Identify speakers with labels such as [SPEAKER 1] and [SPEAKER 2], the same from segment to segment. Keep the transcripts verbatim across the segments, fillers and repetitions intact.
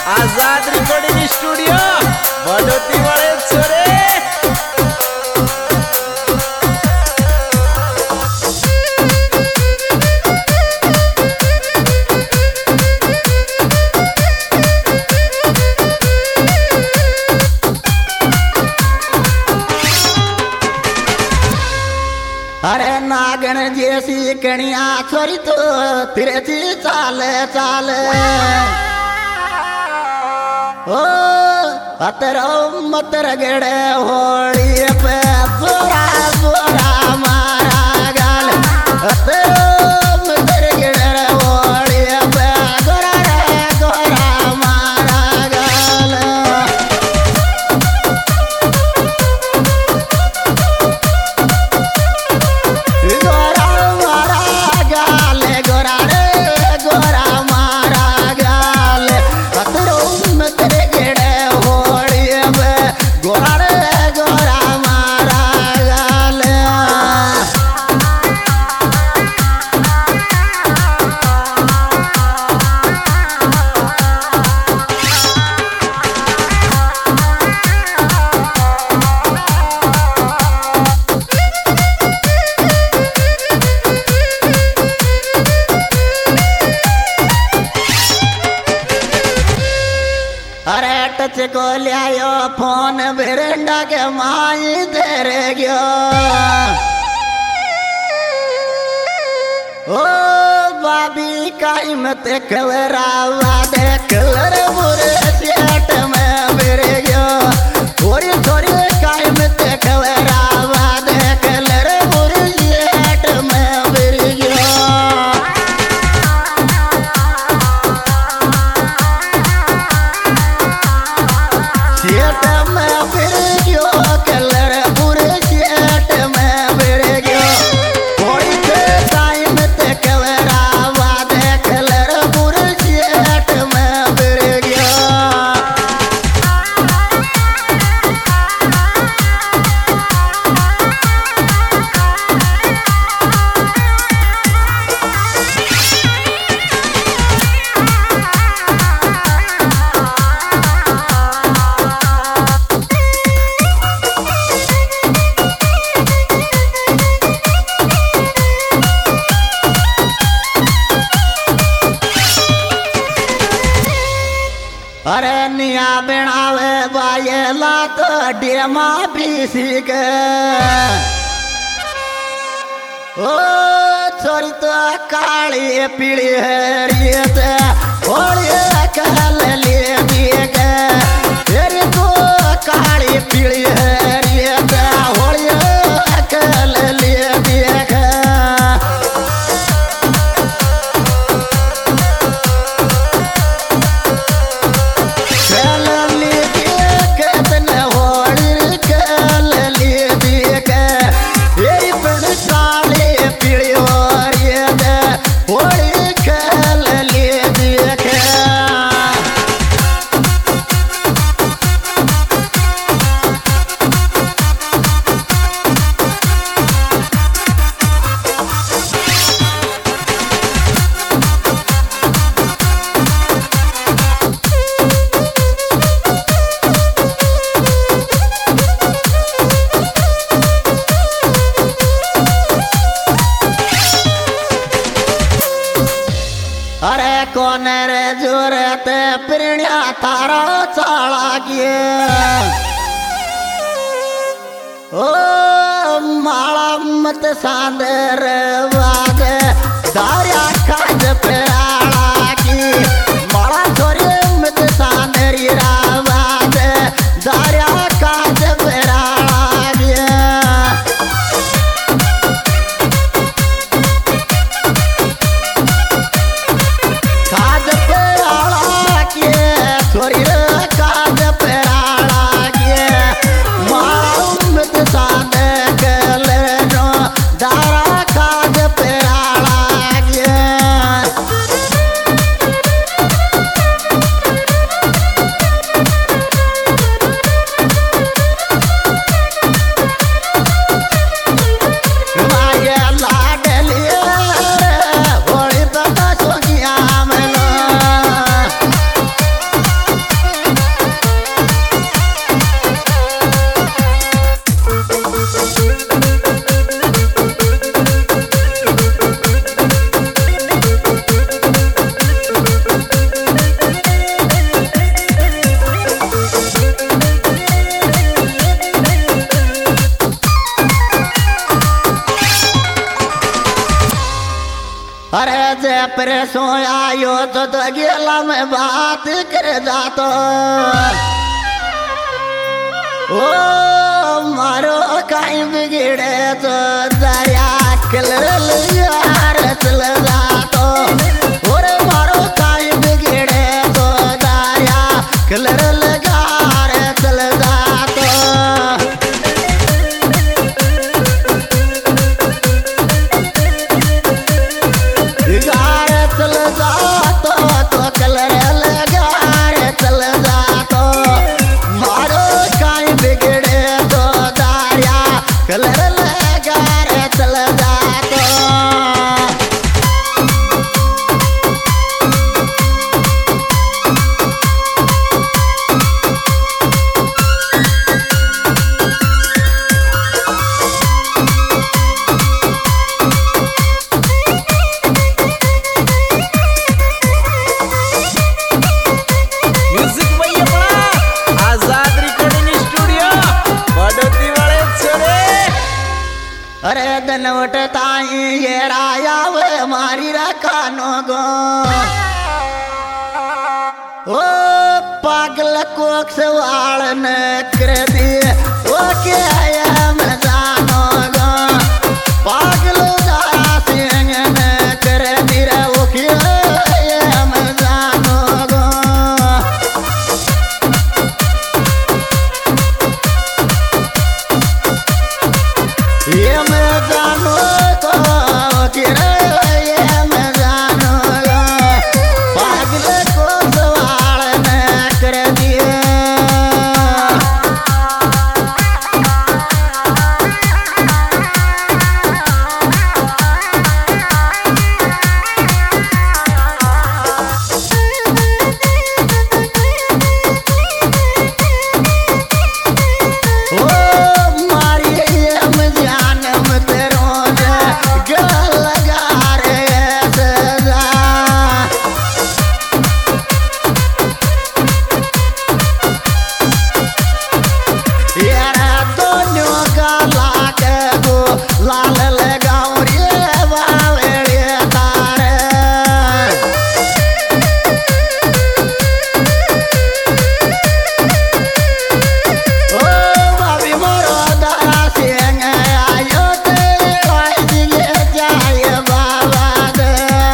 [SPEAKER 1] आजाद recording studio बड़ोती वाले छोरे।
[SPEAKER 2] अरे नागन जैसी कणिया छोरी तो तेरे जी चाल चाल ओ अतरो मतर गड़े होड़ी पे जोरा जोरा मारा गाल अतरो मतर गड़े होड़ी पे गोरा रे गोरा मारा गाल गोरा मारा गाल गोरा रे गोरा मारा गाल अतरो मतर गड़े होड़ी पे गोरा रे गोरा मारा गाल। अरे टच को लियायो फोन बिरंडा के माई तेरे गयो ओ बाबी काई मत खबरावा देख लर बुरे सेट में बिर गयो थोड़ी थोड़ी काई मत खबरावा देख लर बुरे सेट में बिर गयो। सेट में फिर गयो कलर बुरे सेट में फिर गयो कोई के टाइम ते कवरावा दे कलर बुरे सेट में फिर गयो। अरे निया बनावे बायला तो डेमा भी सीख ओ छोरी तो काली पीली है रियत होली कहल ले देख तेरी तो काली पीली है रियत होली कहल ले देख। अरे कौन रे जोरत प्रणिया थारा चाला किए ओ माला मत सांदर वाग दारिया काज पेराला की माला छोरी मत सांदरी रावाग दारिया काज पेराला की काज पेराला के छोरी रे काज पेराला के माला मत सादे कले नो दारा काज पेराला के। से परसों आयो तो तो गेला में बात कर जातो ओ मारो काई बिगड़े तो दरिया कलर यार चल जातो और मारो काई बिगड़े तो दरिया कलर लगार चल जातो गार चल जातो तो कलर लगार चल जातो मारो काई बिगड़े तो दरिया कलर लगार चल जातो
[SPEAKER 1] म्युझिक भैया पळा आजाद रेकॉर्डिंग स्टुडिओ बडोती वाले छोरे
[SPEAKER 2] अरे दनवट ताई ये राया वे मारी रखानो गो ओ पागल कोक सवाल न कर दिए ओ के आया मैं जानो गो पागल दारा सिंह न कर दिया ओ के आया मैं जानो गो ये मैं जानो तो किरे ये मैं जानो पागल को सवाल न कर दिए ओ मारी ये मैं जानम तेरो गल लगा रे सजा यारा दोनों का लाग गो लाल लगाओ रे बावड़े तारे ओ बाबी मोरो दारा सिंह आयो ते आई दिए जाए बाबा दे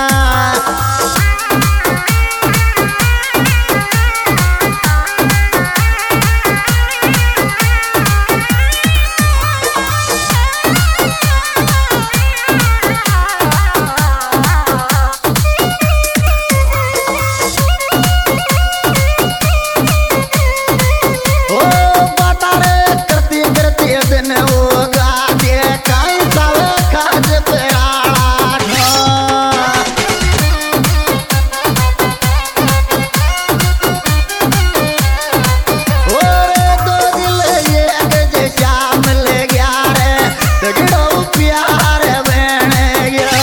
[SPEAKER 2] ओ बता रे करती करती दिन वो गाजे काई सावे खाज पेराड़ा ओ रे दो दिल एक जैसा मिल गया रे तगड़ो प्यार बन गया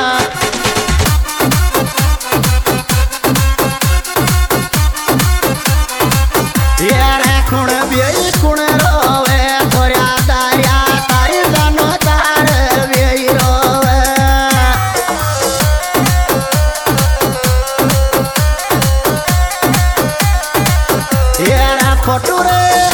[SPEAKER 2] यारे कुण बेई कुण रोवे थोड़ा दारिया तारी जानो तार बेई रोवे यारा फोटो रे